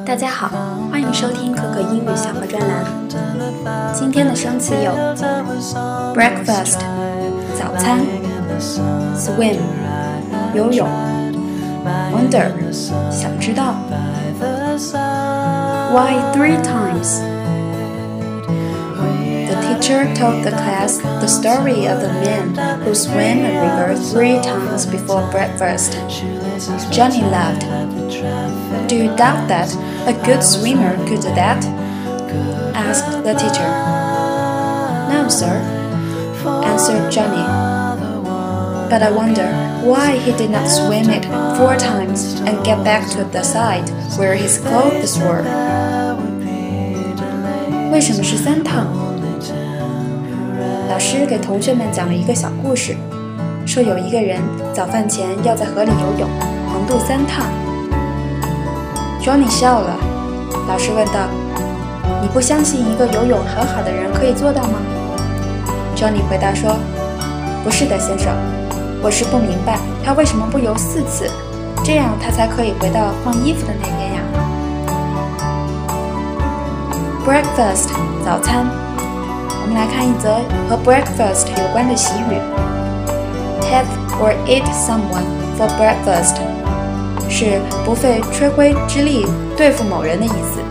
大家好，欢迎收听可可英语小课专栏。今天的生词有 breakfast 早餐， swim 游泳， wonder 想知道， why 3 times? The teacher told the class the story of the man who swam a river 3 times before breakfast. Johnny laughed. Do you doubt that a good swimmer could do that? Asked the teacher. No, sir, answered Johnny. But I wonder why he did not swim it 4 times and get back to the side where his clothes were. 为什么是3趟？老师给同学们讲了一个小故事，说有一个人早饭前要在河里游泳，横渡3趟。Johnny 笑了，老师问道：“你不相信一个游泳很好的人可以做到吗？” Johnny 回答说：“不是的，先生，我是不明白他为什么不游4次，这样他才可以回到放衣服的那边呀。” Breakfast 早餐，我们来看一则和 breakfast 有关的习语。Have or eat someone for breakfast 是不费吹灰之力对付某人的意思。